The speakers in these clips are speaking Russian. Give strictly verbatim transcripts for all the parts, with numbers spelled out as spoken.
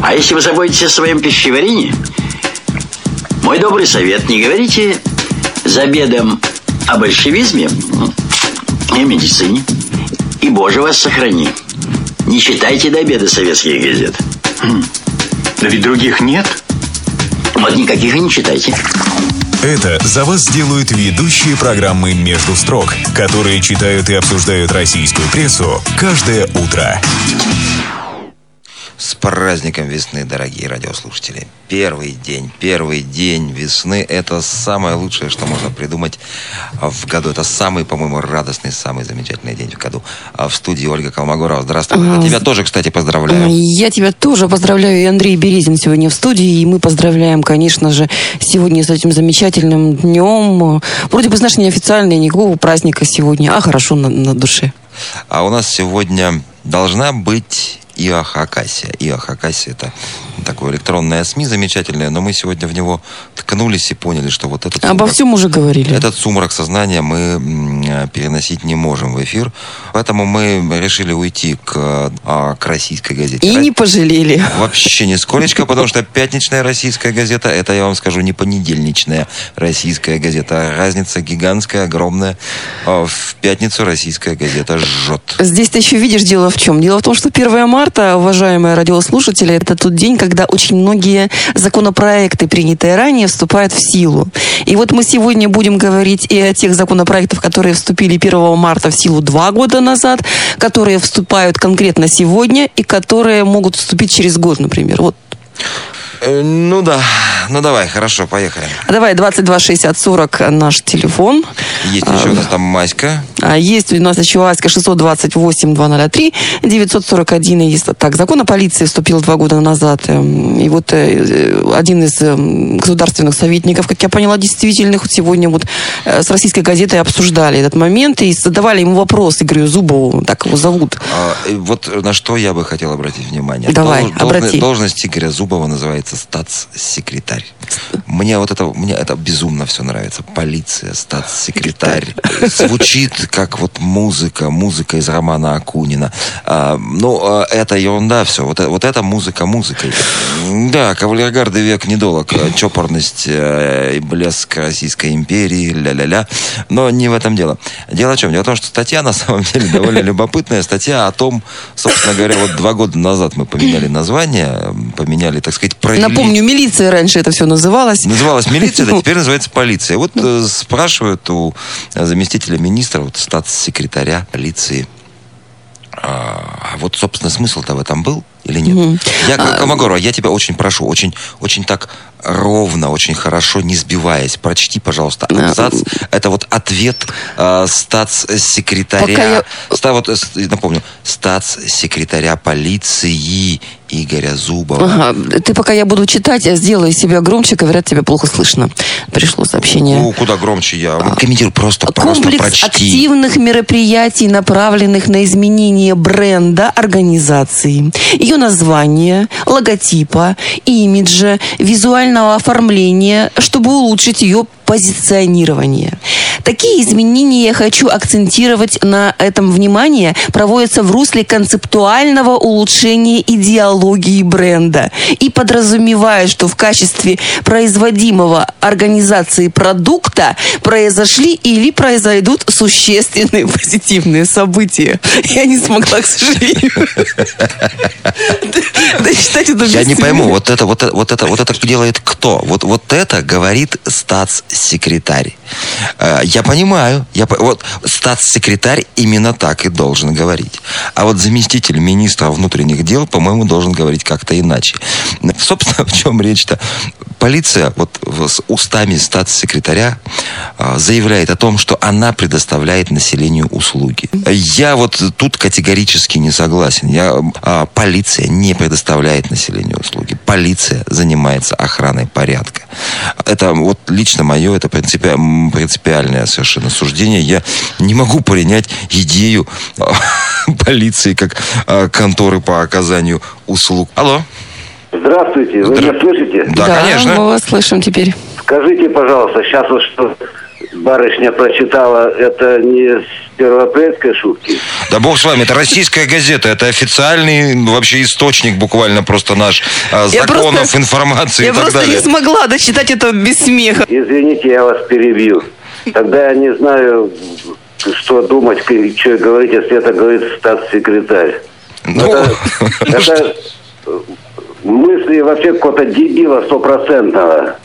А если вы заботитесь о своем пищеварении, мой добрый совет: не говорите за обедом о большевизме и о медицине. И, Боже, вас сохрани, не читайте до обеда советских газет. Да ведь других нет. Вот никаких и не читайте. Это за вас делают ведущие программы «Между строк», которые читают и обсуждают российскую прессу каждое утро. С праздником весны, дорогие радиослушатели. Первый день, первый день весны – это самое лучшее, что можно придумать в году. Это самый, по-моему, радостный, самый замечательный день в году. В студии Ольга Колмогорова. Здравствуй. Я тебя тоже, кстати, поздравляю. Я тебя тоже поздравляю. И Андрей Березин сегодня в студии. И мы поздравляем, конечно же, сегодня с этим замечательным днем. Вроде бы, знаешь, неофициальный, никакого праздника сегодня, а хорошо на, на душе. А у нас сегодня должна быть Иоа Хакасия. Иоа Хакасия — это такое электронное СМИ замечательное, но мы сегодня в него ткнулись и поняли, что вот этот Обо сумрак, всем уже говорили. Этот сумрак сознания мы переносить не можем в эфир, поэтому мы решили уйти к, к российской газете. И не пожалели. Вообще нисколечко, потому что пятничная российская газета — это, я вам скажу, не понедельничная российская газета. Разница гигантская, огромная. В пятницу российская газета жжет. Здесь ты еще видишь, дело в чем? Дело в том, что первое марта, уважаемые радиослушатели, это тот день, когда очень многие законопроекты, принятые ранее, вступают в силу. И вот мы сегодня будем говорить и о тех законопроектах, которые вступили первого марта в силу два года назад, которые вступают конкретно сегодня и которые могут вступить через год, например. Вот. Ну да, ну давай, хорошо, поехали. А давай, двадцать два шестьдесят сорок наш телефон. Есть еще а, у нас там Маська. А есть у нас еще Аська шестьсот двадцать восемь двести три девятьсот сорок один. Есть так, закон о полиции вступил два года назад. И вот один из государственных советников, как я поняла, действительных, вот сегодня вот с российской газетой обсуждали этот момент и задавали ему вопросы, говорю, Зубову, так его зовут. А, вот на что я бы хотел обратить внимание. Давай, Долж, обрати. Должность Игоря Зубова называется статс-секретарь. Мне вот это, мне это безумно все нравится. Полиция, статс-секретарь. Звучит как вот музыка, музыка из романа Акунина. А, ну, это ерунда все. Вот, вот это музыка музыкой. Да, кавалергарды век недолог. Чопорность и блеск Российской империи, ля-ля-ля. Но не в этом дело. Дело в чем? Дело в том, что статья на самом деле довольно любопытная. Статья о том, собственно говоря, вот два года назад мы поменяли название, поменяли, так сказать, провели... Напомню, милиция раньше это все называлось. Называлась милиция, да, теперь называется полиция. Вот э, спрашивают у заместителя министра, вот статс-секретаря полиции, а вот, собственно, смысл-то в этом был или нет? Mm-hmm. Я, Колмогорова, я тебя очень прошу, очень, очень так ровно, очень хорошо, не сбиваясь, прочти, пожалуйста, абзац. Mm-hmm. Это вот ответ э, статс-секретаря, я... ста, вот, напомню, статс-секретаря полиции Игоря Зубова. Ага. Ты пока я буду читать, я сделаю себя громче, говорят, тебя плохо слышно. Пришло сообщение. Ну, куда громче я? А, комментирую, просто, просто комплекс прочти. Активных мероприятий, направленных на изменение бренда организации, ее названия, логотипа, имиджа, визуального оформления, чтобы улучшить ее позиционирование. Такие изменения, я хочу акцентировать на этом внимание, проводятся в русле концептуального улучшения идеологии бренда и подразумевают, что в качестве производимого организацией продукта произошли или произойдут существенные позитивные события. Я не смогла, к сожалению. Я не пойму, вот это, вот это, вот это, вот это делает кто? Вот, вот это говорит статс-секретарь. Я понимаю, я, вот статс-секретарь именно так и должен говорить. А вот заместитель министра внутренних дел, по-моему, должен говорить как-то иначе. Собственно, в чем речь-то? Полиция вот с устами статс-секретаря заявляет о том, что она предоставляет населению услуги. Я вот тут категорически не согласен. Я, а, полиция не предоставляет населению услуги. Полиция занимается охраной порядка. Это вот лично мое, это принципи, принципиальное совершенно суждение. Я не могу принять идею а, полиции как а, конторы по оказанию услуг. Алло. Здравствуйте, вы Здра... меня слышите? Да, да, конечно. Мы вас слышим теперь. Скажите, пожалуйста, сейчас вот что барышня прочитала, это не первоапрельской шутки. Да бог с вами, это российская газета, это официальный вообще источник буквально просто наш а, законов, просто, информации и я так далее. Я просто не смогла дочитать это без смеха. Извините, я вас перебью. Тогда я не знаю, что думать, что говорить, если это говорит статс-секретарь. Ну, это, ну, это мысли вообще какого-то дебила стопроцентного.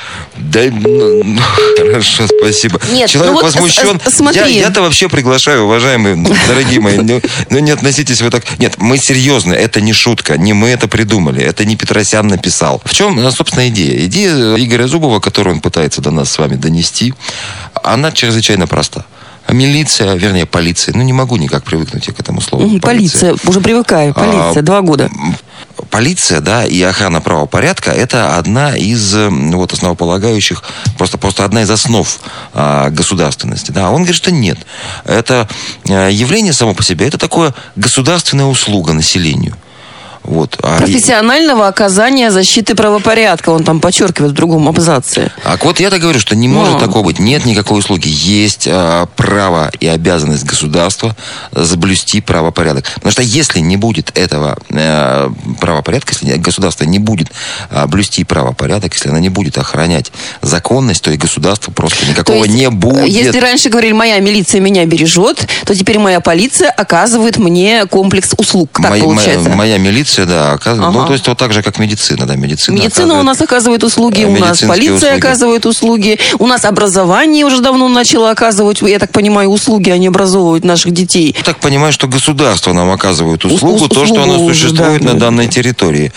Да, ну, ну, хорошо, спасибо. Нет, Человек ну вот возмущен. с- смотри. Я, я-то вообще приглашаю, уважаемые, дорогие мои, ну, ну не относитесь вы так. Нет, мы серьезно, это не шутка, не мы это придумали, это не Петросян написал. В чем, собственно, идея? Идея Игоря Зубова, которую он пытается до нас с вами донести, она чрезвычайно проста. Милиция, вернее, полиция, ну не могу никак привыкнуть я к этому слову. Полиция, полиция уже привыкаю, полиция, а, два года. Полиция, да, и охрана правопорядка – это одна из вот, основополагающих, просто, просто одна из основ а, государственности. Да. Он говорит, что нет. Это явление само по себе, это такое государственная услуга населению. Вот. Профессионального оказания защиты правопорядка, он там подчеркивает в другом абзаце. А вот я-то говорю, что не может Но. такого быть. Нет никакой услуги. Есть а, право и обязанность государства соблюсти правопорядок. Потому что если не будет этого а, правопорядка, если государство не будет а, блюсти правопорядок, если оно не будет охранять законность, то и государство просто никакого есть, не будет. Если раньше говорили, моя милиция меня бережет, то теперь моя полиция оказывает мне комплекс услуг. Так моя, получается. Моя, моя милиция, да, оказывает. Ага. Ну, то есть вот так же, как медицина, да, медицина. Медицина у нас оказывает услуги, у нас полиция услуги. оказывает услуги, у нас образование уже давно начало оказывать, я так понимаю, услуги, они образовывают наших детей. Я так понимаю, что государство нам оказывает услугу, У, то, что оно существует да, на да. данной территории.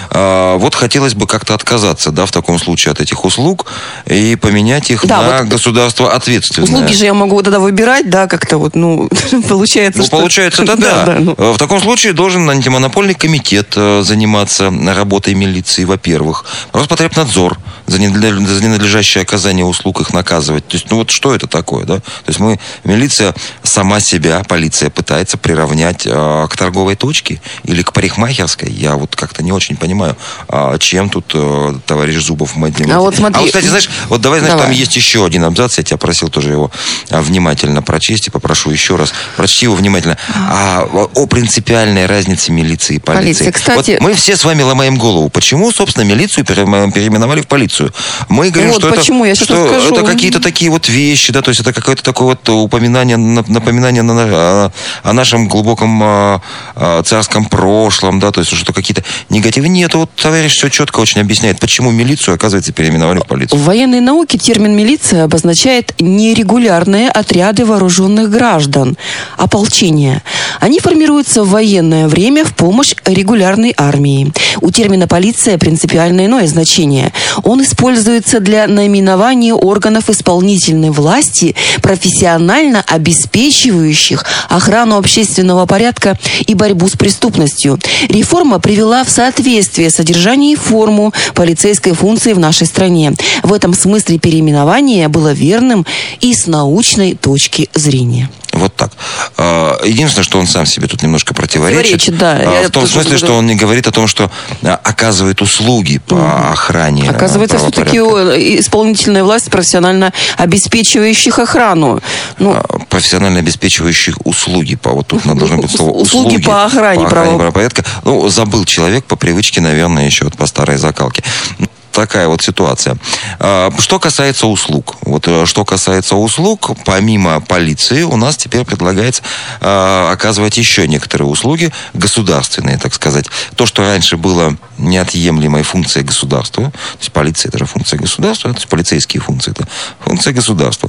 А, вот хотелось бы как-то отказаться, да, в таком случае от этих услуг и поменять их да, на вот государство ответственное. Услуги же я могу тогда выбирать, да, как-то вот, ну, получается, Ну, что... получается, да, да. да, да ну. В таком случае должен антимонопольный комитет заниматься работой милиции, во-первых. Роспотребнадзор за ненадлежащее оказание услуг их наказывать. То есть, ну вот что это такое, да? То есть мы, милиция сама себя, полиция пытается приравнять э, к торговой точке или к парикмахерской. Я вот как-то не очень понимаю, э, чем тут э, товарищ Зубов мы А вот смотри. А вот, кстати, знаешь, вот давай, знаешь, давай. Там есть еще один абзац, я тебя просил тоже его внимательно прочесть и попрошу еще раз. Прочти его внимательно. А, о принципиальной разнице милиции и полиции. Полиция, кстати... Вот мы все с вами ломаем голову. Почему, собственно, милицию переименовали в полицию? Мы говорим, вот что, почему? это, Я что это какие-то такие вот вещи, да, то есть это какое-то такое вот упоминание, напоминание на, о, о нашем глубоком о, о царском прошлом, да, то есть что какие-то негативы. Нет, вот товарищ все четко очень объясняет, почему милицию, оказывается, переименовали в полицию. В военной науке термин «милиция» обозначает нерегулярные отряды вооруженных граждан, ополчение. Они формируются в военное время в помощь регулярной армии. У термина «полиция» принципиально иное значение. Он используется для наименования органов исполнительной власти, профессионально обеспечивающих охрану общественного порядка и борьбу с преступностью. Реформа привела в соответствие содержание и форму полицейской функции в нашей стране. В этом смысле переименование было верным и с научной точки зрения. Вот так. Единственное, что он сам себе тут немножко противоречит. Противоречит, да. В том смысле, что он не говорит о том, что оказывает услуги по mm-hmm. охране. Оказывается, все-таки исполнительная власть профессионально обеспечивающих охрану. Ну, профессионально обеспечивающих услуги. Вот тут должно быть слово услуги. Услуги по охране, по охране правопорядка. Ну, забыл человек по привычке, наверное, еще вот по старой закалке. Такая вот ситуация. Что касается услуг. Вот что касается услуг, помимо полиции, у нас теперь предлагается оказывать еще некоторые услуги, государственные, так сказать. То, что раньше было неотъемлемой функцией государства, то есть полиция – это же функция государства, то есть полицейские функции – это функция государства.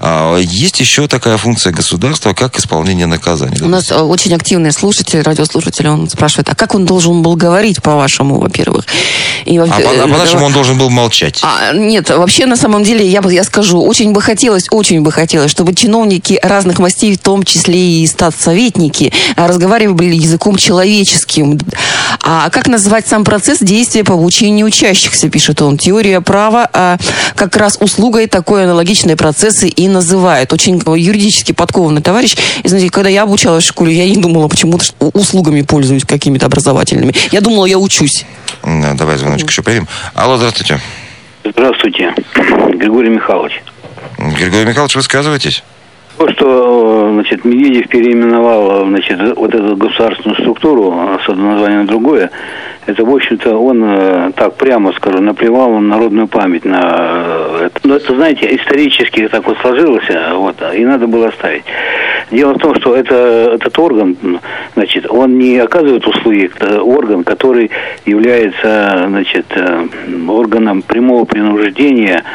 Есть еще такая функция государства, как исполнение наказаний. У нас очень активный слушатель, радиослушатель, он спрашивает, а как он должен был говорить, по-вашему, во-первых? И, а по-нашему он должен был молчать. А, нет, вообще, на самом деле, я, я скажу, очень бы хотелось, очень бы хотелось, чтобы чиновники разных мастей, в том числе и статсоветники, разговаривали языком человеческим. А как называть сам процесс действия по обучению учащихся, пишет он. Теория права а, как раз услугой такой аналогичные процессы и называет. Очень юридически подкованный товарищ. И, знаете, когда я обучалась в школе, я не думала почему-то, что услугами пользуюсь какими-то образовательными. Я думала, я учусь. Да, давай звоночек еще примем. Алло, здравствуйте. Здравствуйте, Григорий Михайлович. Григорий Михайлович, высказывайтесь. То, что, значит, Медведев переименовал, значит, вот эту государственную структуру с одного названия на другое, это, в общем-то, он, так прямо скажу, наплевал на народную память. На это. Но это, знаете, исторически так вот сложилось, вот, и надо было оставить. Дело в том, что это, этот орган, значит, он не оказывает услуги, это орган, который является, значит, органом прямого принуждения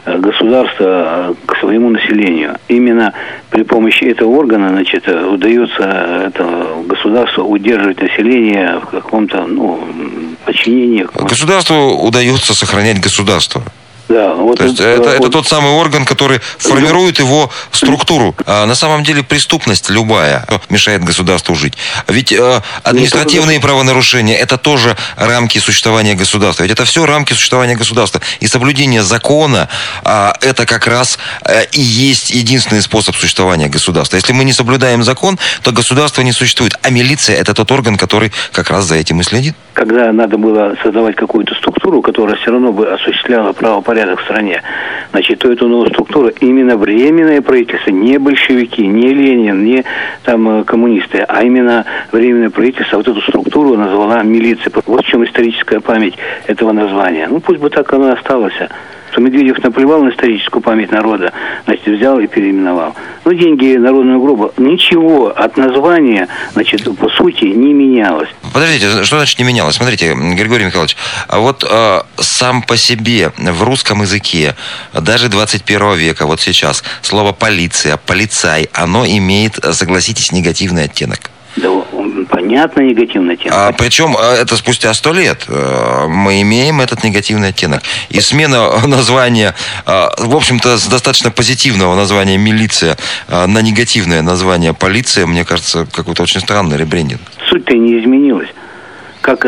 государства к своему населению. Именно при помощи этого органа, значит, удается это государству удерживать население в каком-то, ну, подчинении. Государству удается сохранять государство. Да, вот То есть это, это, это тот самый орган, который формирует его структуру. А на самом деле преступность любая мешает государству жить. Ведь э, административные правонарушения – это тоже рамки существования государства. Ведь это все рамки существования государства. И соблюдение закона э, – это как раз э, и есть единственный способ существования государства. Если мы не соблюдаем закон, то государство не существует. А милиция – это тот орган, который как раз за этим и следит. Когда надо было создавать какую-то структуру, которая все равно бы осуществляла правопорядок в стране, значит, то эту новую структуру именно временное правительство, не большевики, не Ленин, не там коммунисты, а именно временное правительство вот эту структуру назвала милицией. Вот в чем историческая память этого названия. Ну, пусть бы так оно и осталось. Что Медведев наплевал на историческую память народа, значит, взял и переименовал. Ну, деньги народного гроба, ничего от названия, значит, по сути, не менялось. Подождите, что значит не менялось? Смотрите, Григорий Михайлович, а вот э, сам по себе в русском языке, даже двадцать первого века, вот сейчас, слово полиция, полицай, оно имеет, согласитесь, негативный оттенок. Да, понятно, негативный оттенок. А, причем это спустя сто лет мы имеем этот негативный оттенок. И смена названия, в общем-то, с достаточно позитивного названия «милиция» на негативное название «полиция», мне кажется, какой-то очень странный ребрендинг. Суть-то и не изменилась. Как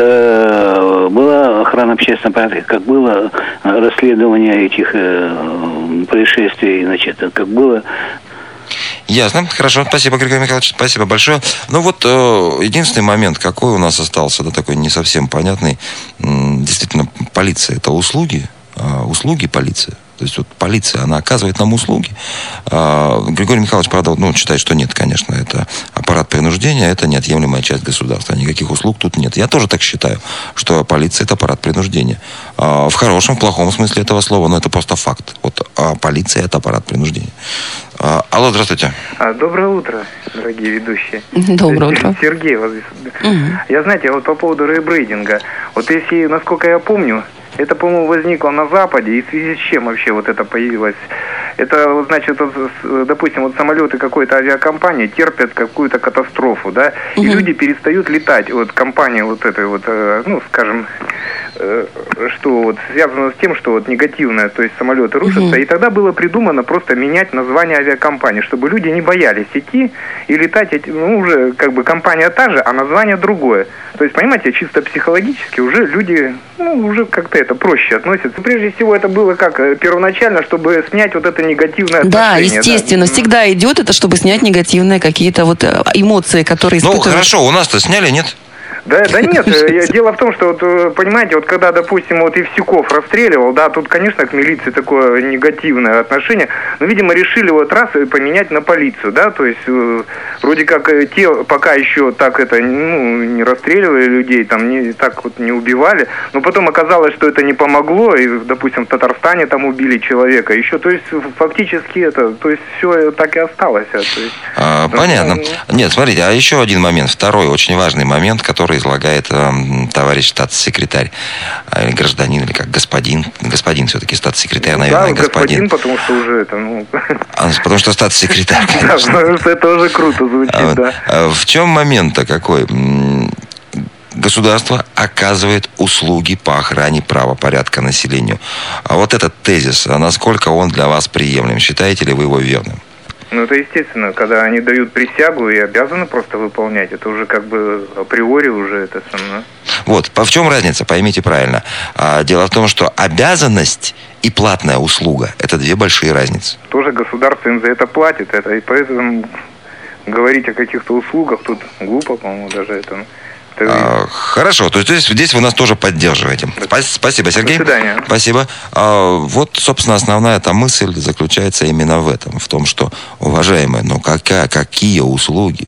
э, была охрана общественного порядка, как было расследование этих э, происшествий, значит, как было... Ясно. Хорошо. Спасибо, Григорий Михайлович. Спасибо большое. Ну вот э, единственный момент, какой у нас остался, да, такой не совсем понятный. М- действительно, полиция – это услуги. Э, услуги полиции. То есть вот полиция, она оказывает нам услуги. Э, Григорий Михайлович, правда, ну, считает, что нет, конечно. Это аппарат принуждения, это неотъемлемая часть государства. Никаких услуг тут нет. Я тоже так считаю, что полиция – это аппарат принуждения. Э, в хорошем, в плохом смысле этого слова, но это просто факт. Вот э, полиция – это аппарат принуждения. Алло, здравствуйте. Доброе утро, дорогие ведущие. Доброе утро. Сергей вас здесь. Угу. Я, знаете, вот по поводу ребрендинга. Вот если, насколько я помню, это, по-моему, возникло на Западе, и в связи с чем вообще вот это появилось? Это, вот, значит, вот, допустим, вот самолеты какой-то авиакомпании терпят какую-то катастрофу, да, угу. И люди перестают летать. Вот компания вот этой вот, ну, скажем, что вот связано с тем, что вот негативное, то есть самолеты рушатся, угу. И тогда было придумано просто менять название авиакомпании, чтобы люди не боялись идти и летать, ну, уже как бы компания та же, а название другое. То есть, понимаете, чисто психологически уже люди, ну, уже как-то это проще относятся. Прежде всего, это было как первоначально, чтобы снять вот это негативное отношение. Да, естественно, да. Всегда идет это, чтобы снять негативные какие-то вот эмоции, которые испытывают. Ну, хорошо, у нас-то сняли, нет? Да, да нет, дело в том, что, вот, понимаете, вот когда, допустим, вот Евсюков расстреливал, да, тут, конечно, к милиции такое негативное отношение, но, видимо, решили вот раз поменять на полицию, да, то есть вроде как те пока еще так это, ну, не расстреливали людей, там, не, так вот не убивали, но потом оказалось, что это не помогло, и, допустим, в Татарстане там убили человека еще, то есть фактически это, то есть все так и осталось. То есть, а, понятно. Ну, нет, смотрите, а еще один момент, второй очень важный момент, который излагает э, товарищ статс-секретарь, э, гражданин, или как господин, господин все-таки статс-секретарь, наверное, да, господин. господин, потому что уже это, ну... А, потому что статс-секретарь, конечно. Да, это тоже круто звучит, да. В чем момент-то какой? Государство оказывает услуги по охране правопорядка населению. А вот этот тезис, насколько он для вас приемлем? Считаете ли вы его верным? Ну, это естественно, когда они дают присягу и обязаны просто выполнять, это уже как бы априори уже это самое. Вот, в чем разница, поймите правильно. Дело в том, что обязанность и платная услуга – это две большие разницы. Тоже государство им за это платит, это, и поэтому говорить о каких-то услугах тут глупо, по-моему, даже это. А, хорошо, то есть здесь, здесь вы нас тоже поддерживаете. Спасибо, Сергей. До свидания. Спасибо. А, вот, собственно, основная эта мысль заключается именно в этом, в том, что, уважаемые, ну какая, какие услуги?